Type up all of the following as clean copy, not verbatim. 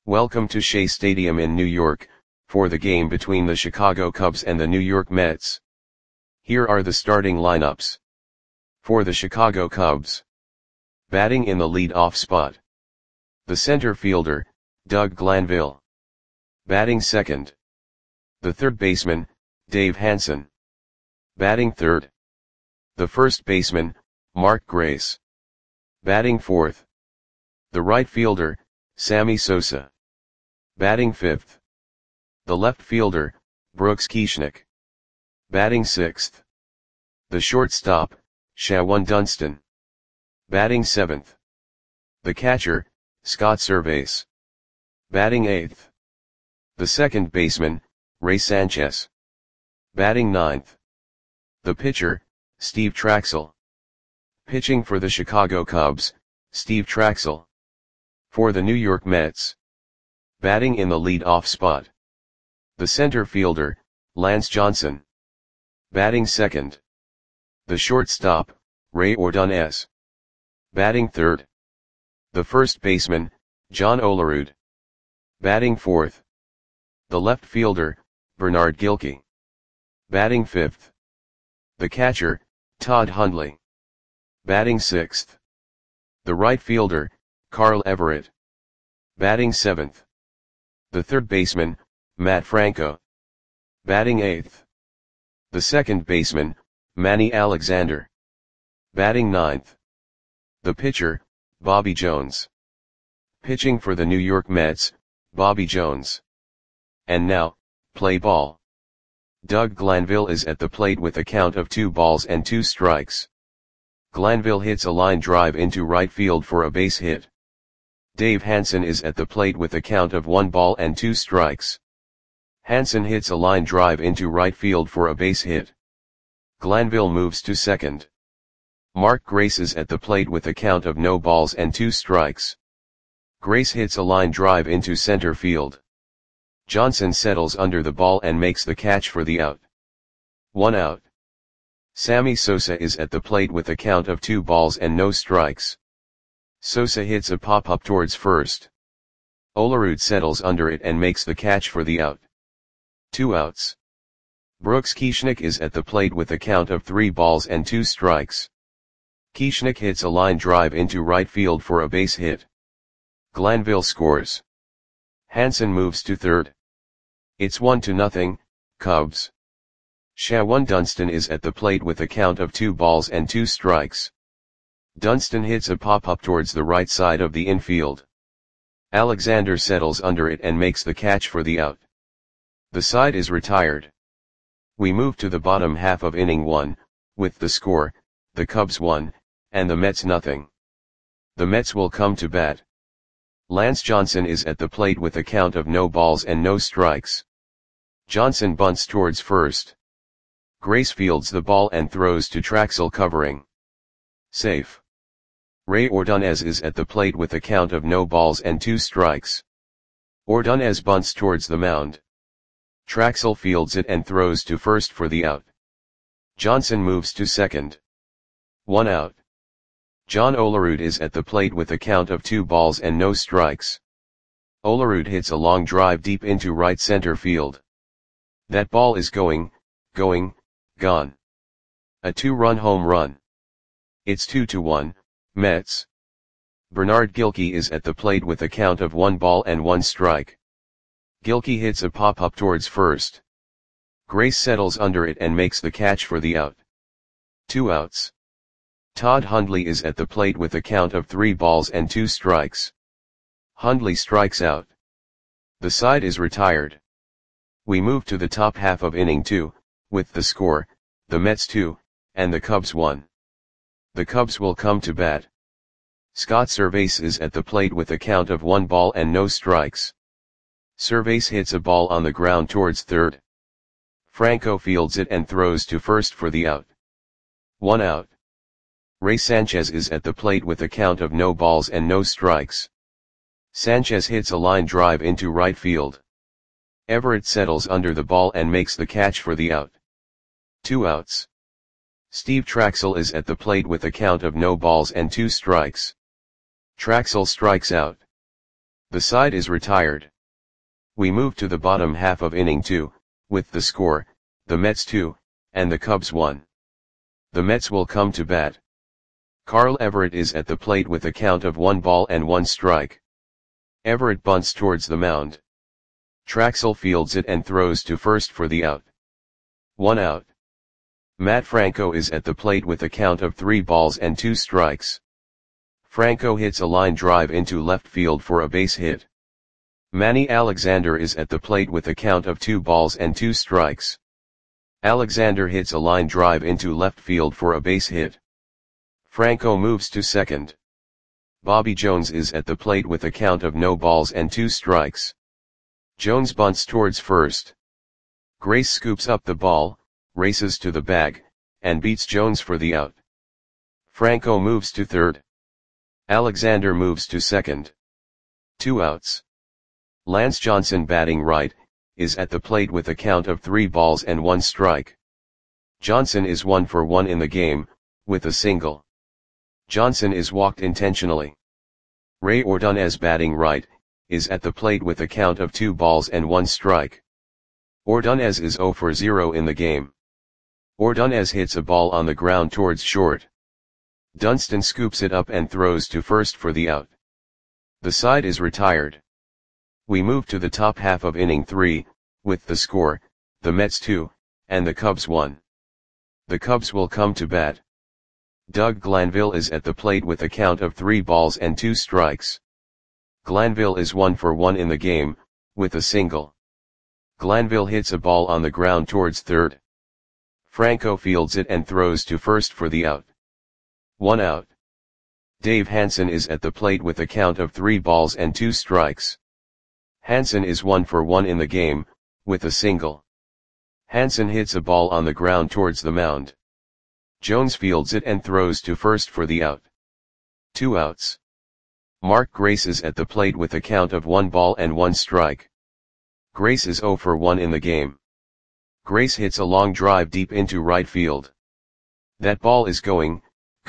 Welcome to Shea Stadium in New York, for the game between the Chicago Cubs and the New York Mets. Here are the starting lineups. For the Chicago Cubs. Batting in the lead-off spot. The center fielder, Doug Glanville. Batting second. The third baseman, Dave Hansen. Batting third. The first baseman, Mark Grace. Batting fourth. The right fielder, Sammy Sosa. Batting fifth. The left fielder, Brooks Kieschnick. Batting sixth. The shortstop, Shawon Dunston. Batting seventh. The catcher, Scott Servais. Batting eighth. The second baseman, Ray Sanchez. Batting ninth. The pitcher, Steve Trachsel. Pitching for the Chicago Cubs, Steve Trachsel. For the New York Mets. Batting in the lead-off spot. The center fielder, Lance Johnson. Batting second. The shortstop, Ray Ordonez. Batting third. The first baseman, John Olerud. Batting fourth. The left fielder, Bernard Gilkey. Batting fifth. The catcher, Todd Hundley. Batting sixth. The right fielder, Carl Everett. Batting seventh. The third baseman, Matt Franco. Batting eighth. The second baseman, Manny Alexander. Batting ninth. The pitcher, Bobby Jones. Pitching for the New York Mets, Bobby Jones. And now, play ball. Doug Glanville is at the plate with a count of 2-2. Glanville hits a line drive into right field for a base hit. Dave Hansen is at the plate with a count of 1-2. Hansen hits a line drive into right field for a base hit. Glanville moves to second. Mark Grace is at the plate with a count of 0-2. Grace hits a line drive into center field. Johnson settles under the ball and makes the catch for the out. 1 out. Sammy Sosa is at the plate with a count of 2-0. Sosa hits a pop-up towards first. Olerud settles under it and makes the catch for the out. 2 outs. Brooks Kieschnick is at the plate with a count of 3-2. Kieschnick hits a line drive into right field for a base hit. Glanville scores. Hansen moves to third. It's 1-0, Cubs. Shawon Dunston is at the plate with a count of 2-2. Dunston hits a pop-up towards the right side of the infield. Alexander settles under it and makes the catch for the out. The side is retired. We move to the bottom half of inning 1, with the score, the Cubs 1, and the Mets 0. The Mets will come to bat. Lance Johnson is at the plate with a count of 0-0. Johnson bunts towards first. Grace fields the ball and throws to Trachsel covering. Safe. Ray Ordonez is at the plate with a count of 0-2. Ordonez bunts towards the mound. Trachsel fields it and throws to first for the out. Johnson moves to second. 1 out. John Olerud is at the plate with a count of 2-0. Olerud hits a long drive deep into right center field. That ball is gone. A 2-run home run. It's 2-1, Mets. Bernard Gilkey is at the plate with a count of 1-1. Gilkey hits a pop-up towards first. Grace settles under it and makes the catch for the out. 2 outs. Todd Hundley is at the plate with a count of 3-2. Hundley strikes out. The side is retired. We move to the top half of inning 2, with the score, the Mets 2, and the Cubs 1. The Cubs will come to bat. Scott Servais is at the plate with a count of 1-0. Servais hits a ball on the ground towards third. Franco fields it and throws to first for the out. 1 out. Ray Sanchez is at the plate with a count of 0-0. Sanchez hits a line drive into right field. Everett settles under the ball and makes the catch for the out. 2 outs. Steve Trachsel is at the plate with a count of 0-2. Trachsel strikes out. The side is retired. We move to the bottom half of inning 2, with the score, the Mets 2, and the Cubs 1. The Mets will come to bat. Carl Everett is at the plate with a count of 1 ball and 1 strike. Everett bunts towards the mound. Traxel fields it and throws to first for the out. 1 out. Matt Franco is at the plate with a count of 3 balls and 2 strikes. Franco hits a line drive into left field for a base hit. Manny Alexander is at the plate with a count of 2 balls and 2 strikes. Alexander hits a line drive into left field for a base hit. Franco moves to second. Bobby Jones is at the plate with a count of no balls and 2 strikes. Jones bunts towards first. Grace scoops up the ball, races to the bag, and beats Jones for the out. Franco moves to third. Alexander moves to second. 2 outs. Lance Johnson, batting right, is at the plate with a count of 3 balls and 1 strike. Johnson is 1 for 1 in the game, with a single. Johnson is walked intentionally. Ray Ordonez, batting right, is at the plate with a count of 2 balls and 1 strike. Ordonez is 0 for 0 in the game. Ordonez hits a ball on the ground towards short. Dunston scoops it up and throws to first for the out. The side is retired. We move to the top half of inning 3, with the score, the Mets 2, and the Cubs 1. The Cubs will come to bat. Doug Glanville is at the plate with a count of 3 balls and 2 strikes. Glanville is 1 for 1 in the game, with a single. Glanville hits a ball on the ground towards third. Franco fields it and throws to first for the out. 1 out. Dave Hansen is at the plate with a count of 3 balls and 2 strikes. Hansen is 1 for 1 in the game, with a single. Hansen hits a ball on the ground towards the mound. Jones fields it and throws to first for the out. 2 outs. Mark Grace is at the plate with a count of 1 ball and 1 strike. Grace is 0 for 1 in the game. Grace hits a long drive deep into right field. That ball is gone.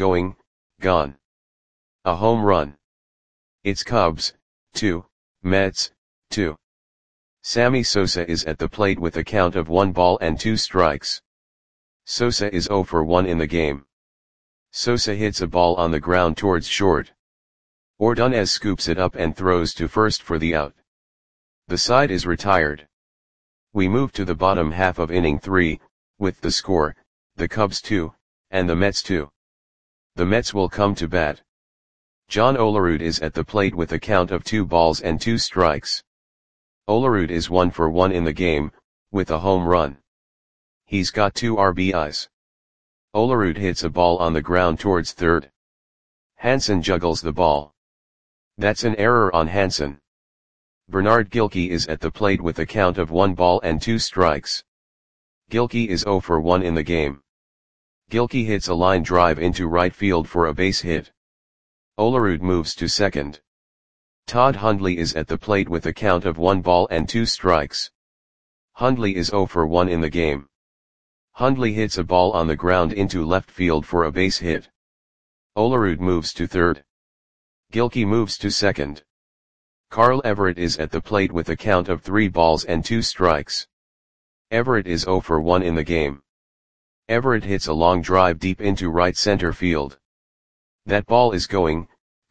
A home run. It's Cubs 2, Mets 2. Sammy Sosa is at the plate with a count of 1 ball and 2 strikes. Sosa is 0 for 1 in the game. Sosa hits a ball on the ground towards short. Ordonez scoops it up and throws to first for the out. The side is retired. We move to the bottom half of inning 3, with the score, the Cubs 2, and the Mets 2. The Mets will come to bat. John Olerud is at the plate with a count of 2 balls and 2 strikes. Olerud is 1 for 1 in the game, with a home run. He's got 2 RBIs. Olerud hits a ball on the ground towards third. Hansen juggles the ball. That's an error on Hansen. Bernard Gilkey is at the plate with a count of 1 ball and 2 strikes. Gilkey is 0 for 1 in the game. Gilkey hits a line drive into right field for a base hit. Olerud moves to second. Todd Hundley is at the plate with a count of 1 ball and 2 strikes. Hundley is 0 for 1 in the game. Hundley hits a ball on the ground into left field for a base hit. Olerud moves to third. Gilkey moves to second. Carl Everett is at the plate with a count of 3 balls and 2 strikes. Everett is 0 for 1 in the game. Everett hits a long drive deep into right center field. That ball is gone.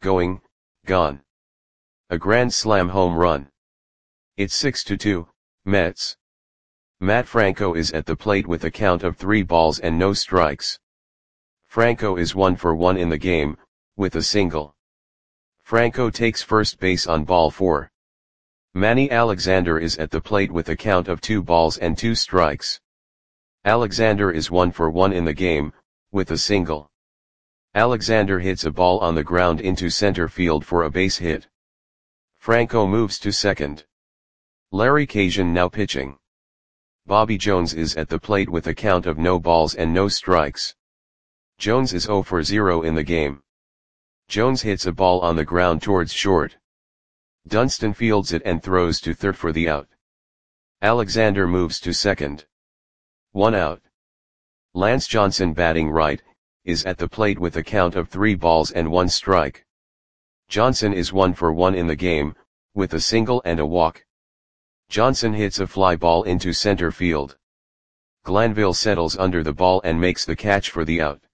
A grand slam home run. It's 6-2, Mets. Matt Franco is at the plate with a count of 3 balls and no strikes. Franco is 1 for 1 in the game, with a single. Franco takes first base on ball 4. Manny Alexander is at the plate with a count of 2 balls and 2 strikes. Alexander is 1 for 1 in the game, with a single. Alexander hits a ball on the ground into center field for a base hit. Franco moves to second. Larry Cajuan now pitching. Bobby Jones is at the plate with a count of no balls and no strikes. Jones is 0 for 0 in the game. Jones hits a ball on the ground towards short. Dunston fields it and throws to third for the out. Alexander moves to second. 1 out. Lance Johnson, batting right, is at the plate with a count of 3 balls and 1 strike. Johnson is 1 for 1 in the game, with a single and a walk. Johnson hits a fly ball into center field. Glanville settles under the ball and makes the catch for the out.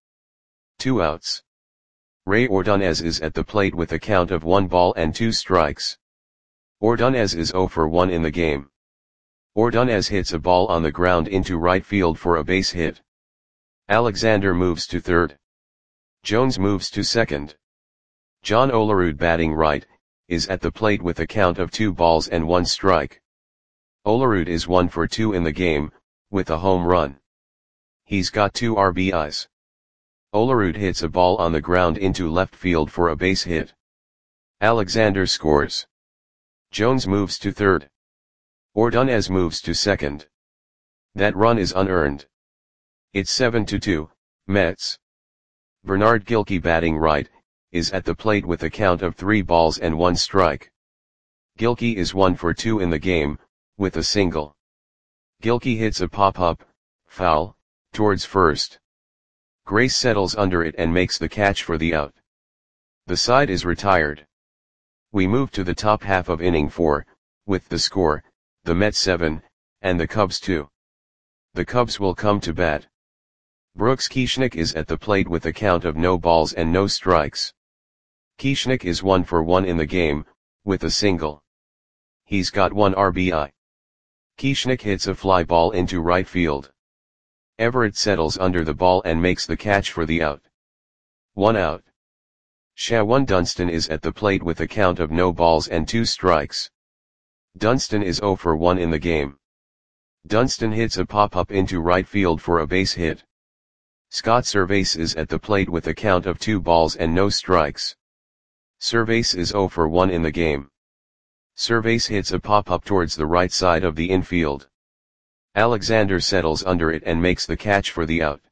2 outs. Ray Ordonez is at the plate with a count of 1 ball and 2 strikes. Ordonez is 0 for 1 in the game. Ordonez hits a ball on the ground into right field for a base hit. Alexander moves to third. Jones moves to second. John Olerud, batting right, is at the plate with a count of 2 balls and 1 strike. Olerud is 1 for 2 in the game, with a home run. He's got 2 RBIs. Olerud hits a ball on the ground into left field for a base hit. Alexander scores. Jones moves to third. Ordonez moves to second. That run is unearned. It's 7-2, Mets. Bernard Gilkey, batting right, is at the plate with a count of 3 balls and 1 strike. Gilkey is 1 for 2 in the game, with a single. Gilkey hits a pop-up, foul, towards first. Grace settles under it and makes the catch for the out. The side is retired. We move to the top half of inning 4, with the score, the Mets 7, and the Cubs 2. The Cubs will come to bat. Brooks Kieschnick is at the plate with a count of no balls and no strikes. Kieschnick is 1 for 1 in the game, with a single. He's got 1 RBI. Kieschnick hits a fly ball into right field. Everett settles under the ball and makes the catch for the out. 1 out. Shawan Dunston is at the plate with a count of no balls and 2 strikes. Dunston is 0 for 1 in the game. Dunston hits a pop-up into right field for a base hit. Scott Servais is at the plate with a count of 2 balls and no strikes. Servais is 0 for 1 in the game. Servais hits a pop-up towards the right side of the infield. Alexander settles under it and makes the catch for the out.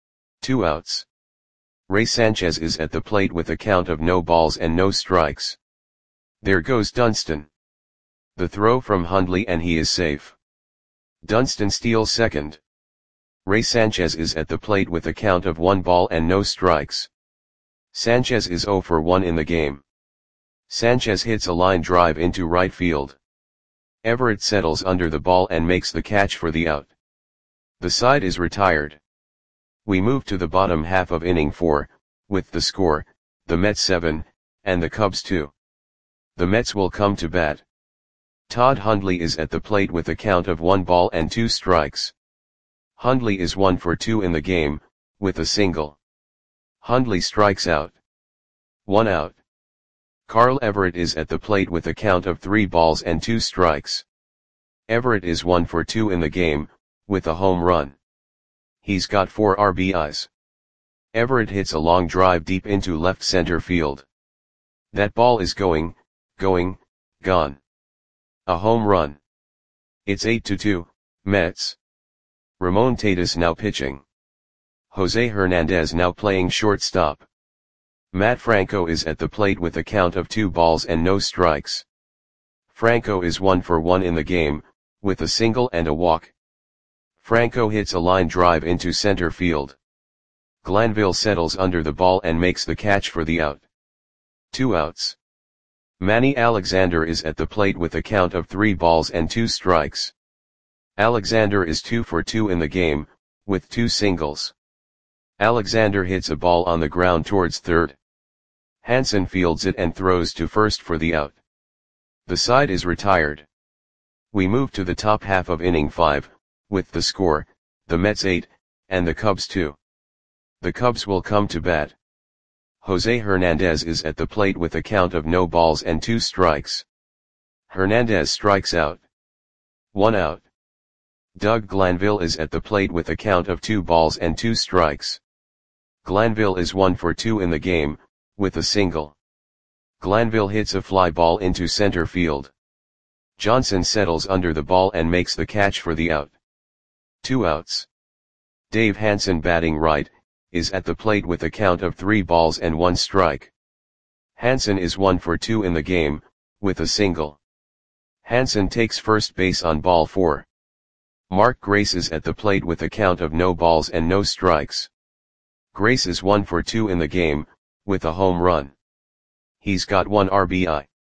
2 outs. Ray Sanchez is at the plate with a count of no balls and no strikes. There goes Dunston. The throw from Hundley and he is safe. Dunston steals second. Ray Sanchez is at the plate with a count of 1 ball and no strikes. Sanchez is 0 for 1 in the game. Sanchez hits a line drive into right field. Everett settles under the ball and makes the catch for the out. The side is retired. We move to the bottom half of inning 4, with the score, the Mets 7, and the Cubs 2. The Mets will come to bat. Todd Hundley is at the plate with a count of 1 ball and 2 strikes. Hundley is 1 for 2 in the game, with a single. Hundley strikes out. 1 out. Carl Everett is at the plate with a count of 3 balls and 2 strikes. Everett is 1 for 2 in the game, with a home run. He's got 4 RBIs. Everett hits a long drive deep into left center field. That ball is going, gone. A home run. It's 8-2, Mets. Ramon Tatis now pitching. Jose Hernandez now playing shortstop. Matt Franco is at the plate with a count of 2 balls and no strikes. Franco is 1 for 1 in the game, with a single and a walk. Franco hits a line drive into center field. Glanville settles under the ball and makes the catch for the out. 2 outs. Manny Alexander is at the plate with a count of 3 balls and 2 strikes. Alexander is 2 for 2 in the game, with 2 singles. Alexander hits a ball on the ground towards third. Hansen fields it and throws to first for the out. The side is retired. We move to the top half of inning 5, with the score, the Mets 8, and the Cubs 2. The Cubs will come to bat. Jose Hernandez is at the plate with a count of no balls and 2 strikes. Hernandez strikes out. 1 out. Doug Glanville is at the plate with a count of 2 balls and 2 strikes. Glanville is 1 for 2 in the game, with a single. Glanville hits a fly ball into center field. Johnson settles under the ball and makes the catch for the out. 2 outs. Dave Hansen, batting right, is at the plate with a count of 3 balls and 1 strike. Hansen is 1 for 2 in the game, with a single. Hansen takes first base on ball 4. Mark Grace is at the plate with a count of no balls and no strikes. Grace is 1 for 2 in the game, with a home run. He's got 1 RBI.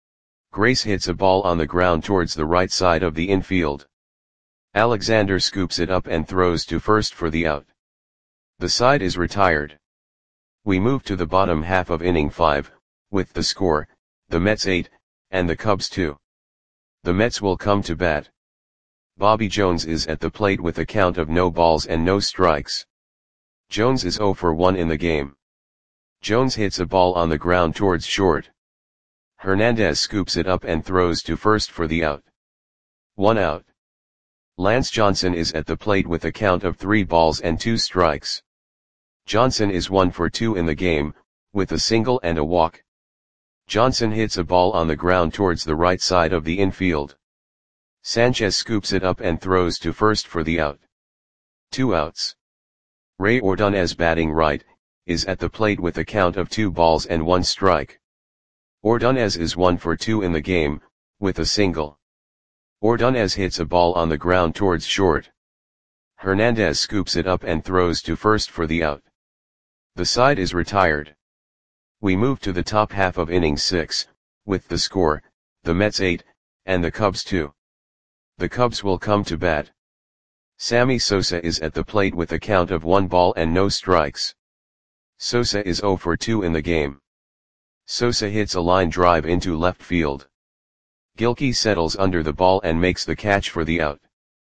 Grace hits a ball on the ground towards the right side of the infield. Alexander scoops it up and throws to first for the out. The side is retired. We move to the bottom half of inning 5, with the score, the Mets 8, and the Cubs 2. The Mets will come to bat. Bobby Jones is at the plate with a count of no balls and no strikes. Jones is 0 for 1 in the game. Jones hits a ball on the ground towards short. Hernandez scoops it up and throws to first for the out. 1 out. Lance Johnson is at the plate with a count of 3 balls and 2 strikes. Johnson is 1 for 2 in the game, with a single and a walk. Johnson hits a ball on the ground towards the right side of the infield. Sanchez scoops it up and throws to first for the out. 2 outs. Ray Ordonez, batting right, is at the plate with a count of 2 balls and 1 strike. Ordonez is 1 for 2 in the game, with a single. Ordonez hits a ball on the ground towards short. Hernandez scoops it up and throws to first for the out. The side is retired. We move to the top half of inning 6, with the score, the Mets 8, and the Cubs 2. The Cubs will come to bat. Sammy Sosa is at the plate with a count of 1 ball and no strikes. Sosa is 0 for 2 in the game. Sosa hits a line drive into left field. Gilkey settles under the ball and makes the catch for the out.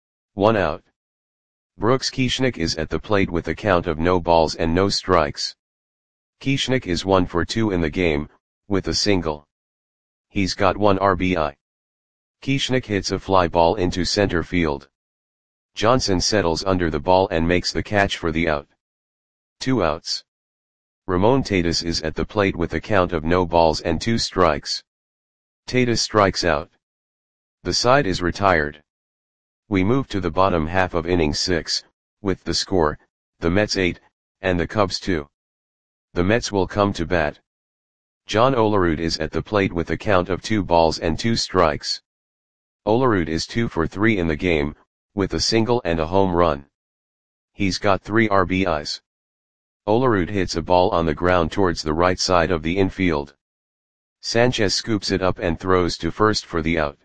1 out. Brooks Kieschnick is at the plate with a count of no balls and no strikes. Kieschnick is 1 for 2 in the game, with a single. He's got 1 RBI. Kieschnick hits a fly ball into center field. Johnson settles under the ball and makes the catch for the out. 2 outs. Ramon Tatis is at the plate with a count of no balls and 2 strikes. Tatis strikes out. The side is retired. We move to the bottom half of inning 6, with the score, the Mets 8, and the Cubs 2. The Mets will come to bat. John Olerud is at the plate with a count of 2 balls and 2 strikes. Olerud is 2 for 3 in the game, with a single and a home run. He's got 3 RBIs. Olerud hits a ball on the ground towards the right side of the infield. Sanchez scoops it up and throws to first for the out.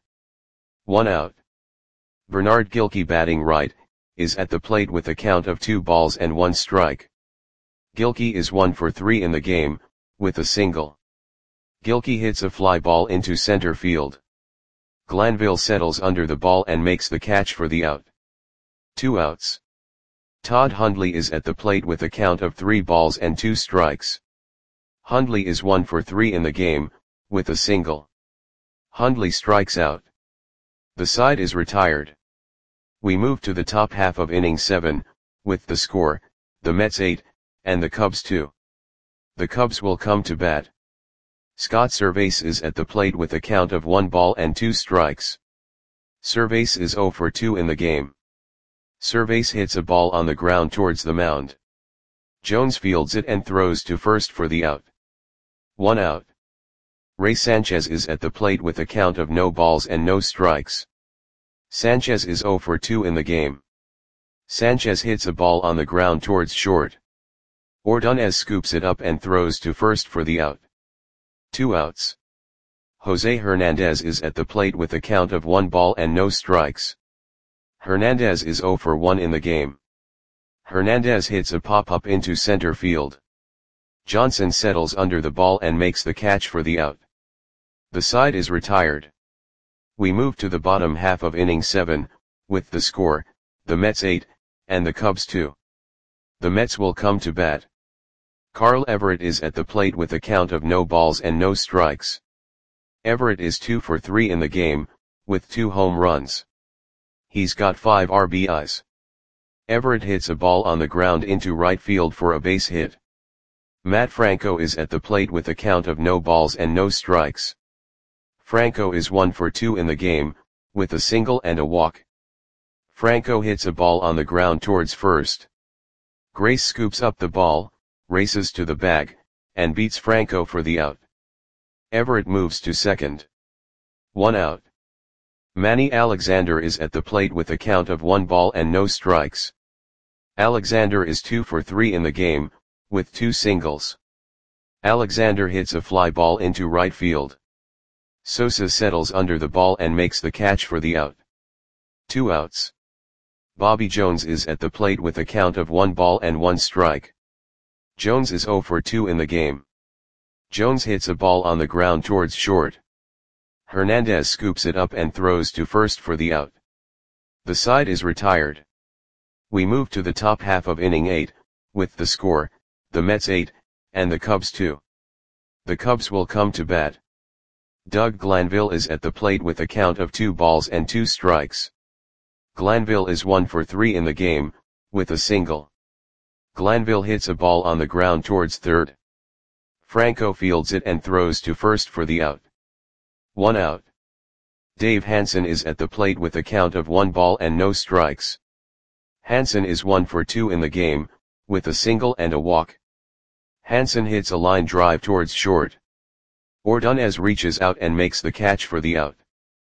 1 out. Bernard Gilkey, batting right, is at the plate with a count of 2 balls and 1 strike. Gilkey is 1 for 3 in the game, with a single. Gilkey hits a fly ball into center field. Glanville settles under the ball and makes the catch for the out. 2 outs. Todd Hundley is at the plate with a count of 3 balls and 2 strikes. Hundley is 1 for 3 in the game, with a single. Hundley strikes out. The side is retired. We move to the top half of inning 7, with the score, the Mets 8, and the Cubs 2. The Cubs will come to bat. Scott Servais is at the plate with a count of 1 ball and 2 strikes. Servais is 0 for 2 in the game. Servais hits a ball on the ground towards the mound. Jones fields it and throws to first for the out. 1 out. Ray Sanchez is at the plate with a count of no balls and no strikes. Sanchez is 0 for 2 in the game. Sanchez hits a ball on the ground towards short. Ordonez scoops it up and throws to first for the out. 2 outs. Jose Hernandez is at the plate with a count of 1 ball and no strikes. Hernandez is 0 for 1 in the game. Hernandez hits a pop-up into center field. Johnson settles under the ball and makes the catch for the out. The side is retired. We move to the bottom half of inning 7, with the score, the Mets 8, and the Cubs 2. The Mets will come to bat. Carl Everett is at the plate with a count of no balls and no strikes. Everett is 2 for 3 in the game, with 2 home runs. He's got 5 RBIs. Everett hits a ball on the ground into right field for a base hit. Matt Franco is at the plate with a count of no balls and no strikes. Franco is 1 for 2 in the game, with a single and a walk. Franco hits a ball on the ground towards first. Grace scoops up the ball, races to the bag, and beats Franco for the out. Everett moves to second. 1 out. Manny Alexander is at the plate with a count of 1 ball and no strikes. Alexander is 2 for 3 in the game, with 2 singles. Alexander hits a fly ball into right field. Sosa settles under the ball and makes the catch for the out. 2 outs. Bobby Jones is at the plate with a count of 1 ball and 1 strike. Jones is 0 for 2 in the game. Jones hits a ball on the ground towards short. Hernandez scoops it up and throws to first for the out. The side is retired. We move to the top half of inning 8, with the score, the Mets 8, and the Cubs 2. The Cubs will come to bat. Doug Glanville is at the plate with a count of 2 balls and 2 strikes. Glanville is 1 for 3 in the game, with a single. Glanville hits a ball on the ground towards third. Franco fields it and throws to first for the out. 1 out. Dave Hansen is at the plate with a count of 1 ball and no strikes. Hansen is 1 for 2 in the game, with a single and a walk. Hansen hits a line drive towards short. Ordonez reaches out and makes the catch for the out.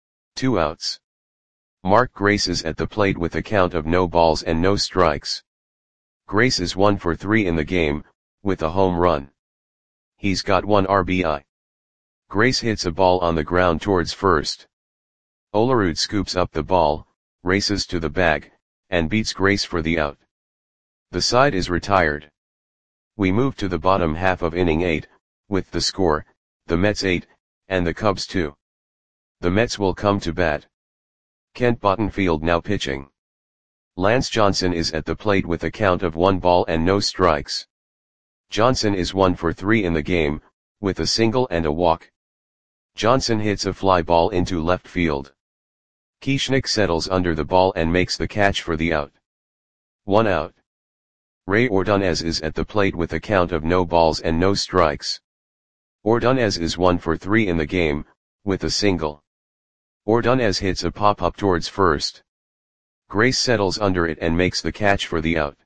2 outs. Mark Grace is at the plate with a count of no balls and no strikes. Grace is 1 for 3 in the game, with a home run. He's got 1 RBI. Grace hits a ball on the ground towards first. Olerud scoops up the ball, races to the bag, and beats Grace for the out. The side is retired. We move to the bottom half of inning 8, with the score, the Mets 8, and the Cubs 2. The Mets will come to bat. Kent Bottenfield now pitching. Lance Johnson is at the plate with a count of 1 ball and no strikes. Johnson is 1 for 3 in the game, with a single and a walk. Johnson hits a fly ball into left field. Kieschnick settles under the ball and makes the catch for the out. 1 out. Ray Ordonez is at the plate with a count of no balls and no strikes. Ordonez is 1 for 3 in the game, with a single. Ordonez hits a pop-up towards first. Grace settles under it and makes the catch for the out.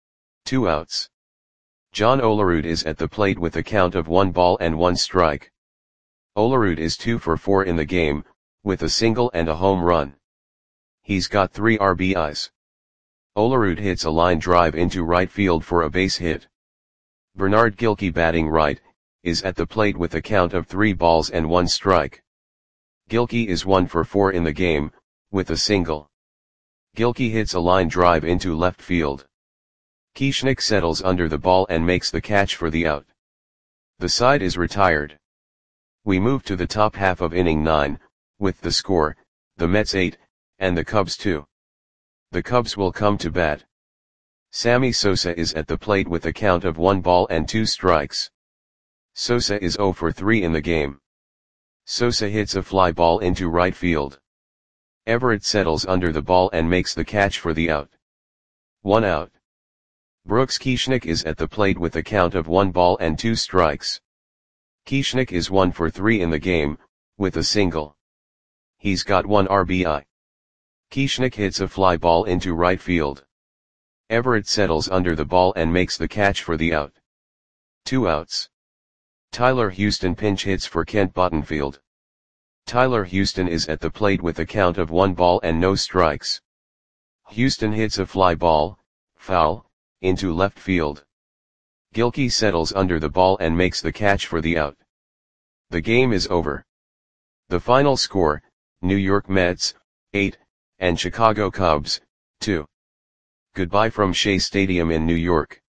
2 outs. John Olerud is at the plate with a count of 1 ball and 1 strike. Olerud is 2 for 4 in the game, with a single and a home run. He's got 3 RBIs. Olerud hits a line drive into right field for a base hit. Bernard Gilkey, batting right, is at the plate with a count of 3 balls and 1 strike. Gilkey is 1 for 4 in the game, with a single. Gilkey hits a line drive into left field. Kieschnick settles under the ball and makes the catch for the out. The side is retired. We move to the top half of inning 9, with the score, the Mets 8, and the Cubs 2. The Cubs will come to bat. Sammy Sosa is at the plate with a count of 1 ball and 2 strikes. Sosa is 0 for 3 in the game. Sosa hits a fly ball into right field. Everett settles under the ball and makes the catch for the out. 1 out. Brooks Kieschnick is at the plate with a count of 1 ball and 2 strikes. Kieschnick is 1 for 3 in the game, with a single. He's got 1 RBI. Kieschnick hits a fly ball into right field. Everett settles under the ball and makes the catch for the out. 2 outs. Tyler Houston pinch hits for Kent Bottenfield. Tyler Houston is at the plate with a count of 1 ball and no strikes. Houston hits a fly ball, foul, into left field. Gilkey settles under the ball and makes the catch for the out. The game is over. The final score, New York Mets, 8, and Chicago Cubs, 2. Goodbye from Shea Stadium in New York.